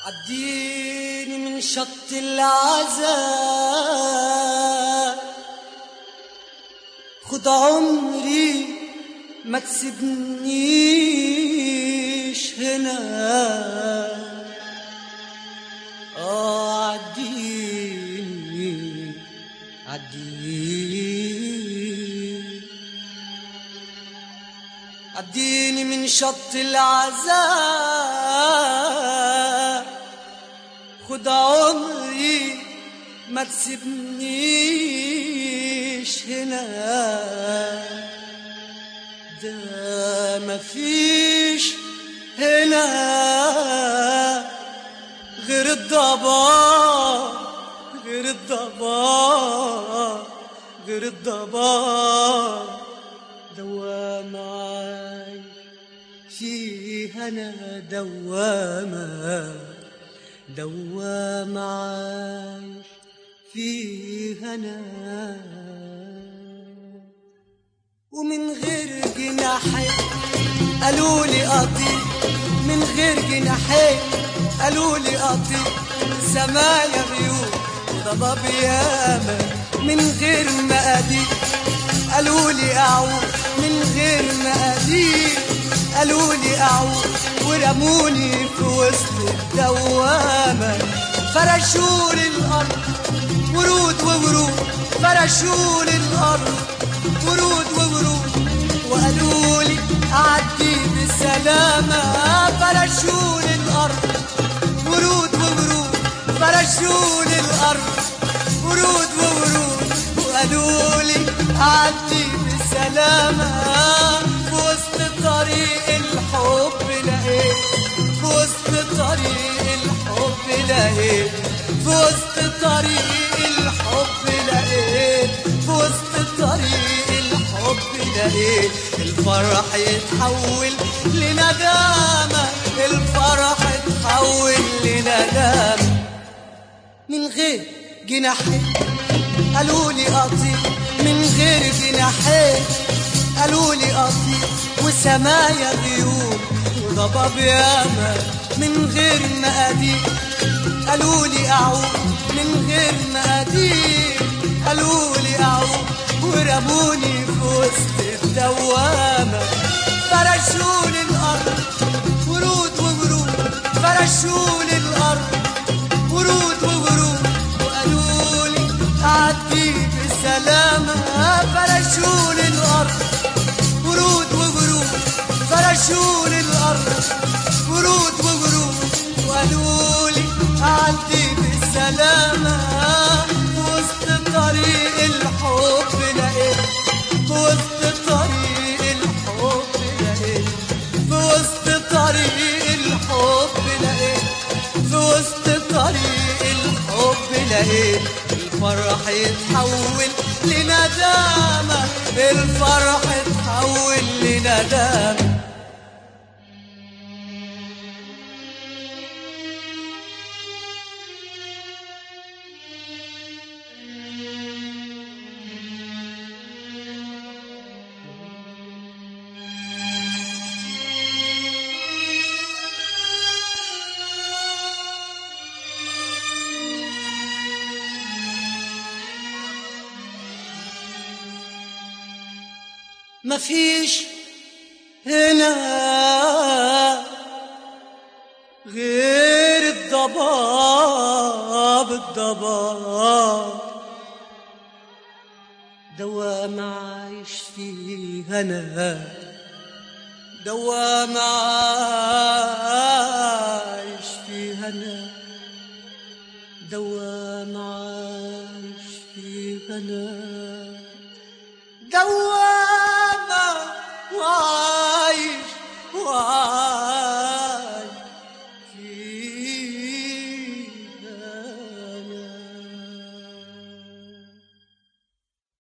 عديني من شط العذاب، خد عمري ما تسيبنيش هنا. عديني عديني من شط العذاب، خد عمري ما تسيبنيش هنا. ده مفيش هنا غير الضباب، غير الضباب، غير الضباب. دوامة فيها أنا، دوامة دوامة فيها أنا. ومن غير جناحين قالولي أطير، من غير جناحين قالولي أطير. سمايا غيوم وضباب ياما، من غير مقادير قالولي أعود، من غير مقادير قالولي أعود. ورموني في وسط الدوامة، فرشولي الأرض ورود وورود، فرشولي الأرض ورود وورود. وقالولي أعدي بسلامة، فرشولي الأرض ورود وورود، فرشولي الأرض ورود وورود. وقالولي أعدي بسلامة، في وسط طريق الحب لقيت، في وسط طريق الحب لقيت، في وسط طريق الحب لقيت، في وسط طريق الحب لقيت. الفرح يتحول لندامة، الفرح يتحول لندامة. من غير جناحين قالولي أطير، من غير جناحين قالولي أطير. وسمايا غيوم وضباب ياما، من غير مقادير قالولي أعود، من غير مقادير قالولي أعود. ورموني في وسط الدوامة، فرشولي الأرض ورود وورود، فرشولي الأرض ورود وورود. وقالولي أعدي بسلامة، فرشولي الأرض ورود وورود، فرشولي الأرض ورود وورود. وقالولي أعدي بسلامة، في وسط طريق الحب لقيت، في وسط طريق الحب لقيت، في وسط طريق الحب لقيت، في وسط طريق الحب لقيت. الفرح يتحول لندامة، الفرح يتحول لندامة. مفيش هنا غير الضباب، الضباب. دوامة عايش فيها أنا، دوامة عايش فيها أنا، دوامة عايش فيها أنا. دوامة وعايش وعايش فيها